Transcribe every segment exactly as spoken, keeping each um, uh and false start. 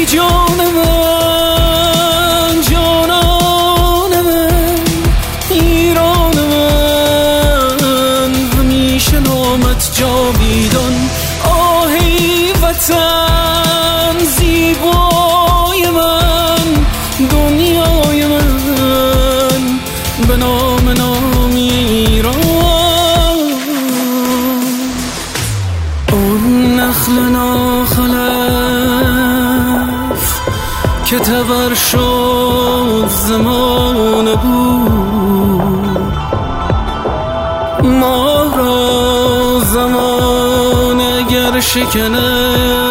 جان من جانان من ایران من همیشه نامت جاویدان آهی وطن زیبای من دنیای من به نام نام ایران اون نخل ناخلف که تبر شد زمان بود ما را زمان اگر شکنه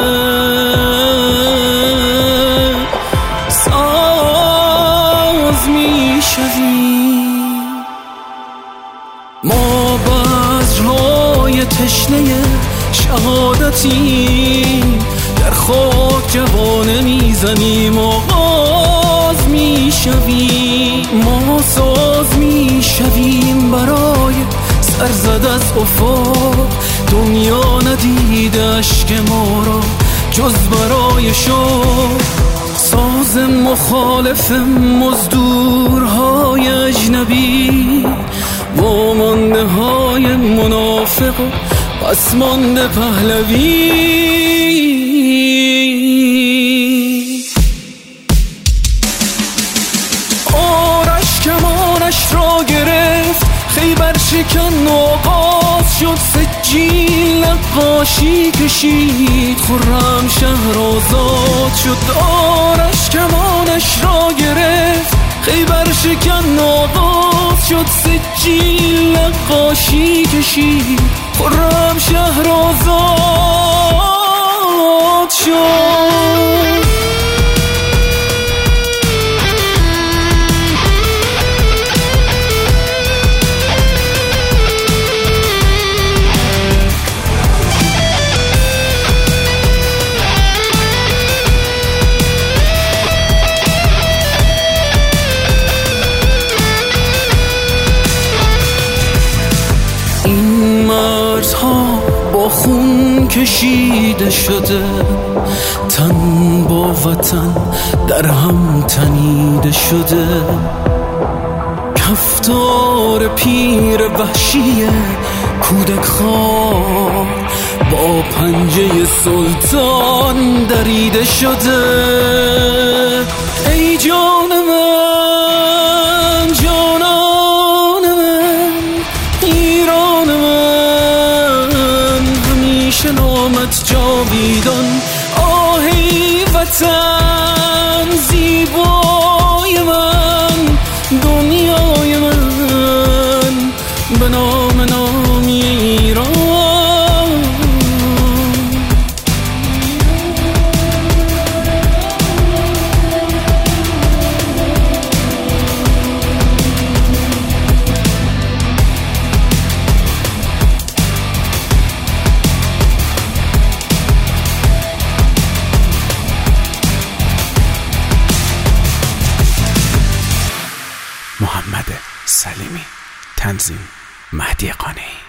ساز می شویم ما بذرهای تشنه شهادتی در خاک جوانه میزنیم آغاز میشویم ما ساز میشویم برای سرزد از افق دنیا ندیدش که ما را جز برای شوق ساز مخالف مزدورهای اجنبی و مانده های منافق و پس مانده پهلوی آرش کمانش را گرفت خیبر شکن آغاز شد سجیل نقاشی کشید خرم شهر آزاد شد آرش کمانش را گرفت خیبر شکن آغاز شد سجیل نقاشی کشید خرم شهر آزاد شد با خون کشیده شده تن با وطن در هم تنیده شده کفتار پیر وحشی کودک خوار با پنجه سلطان دریده شده ای جان من جانان من ایران من همیشه نامت جاویدان آهی وطن زیبای من دنیای من به نام نام ایران محمد سلیمی. تنظیم مهدی قانعی.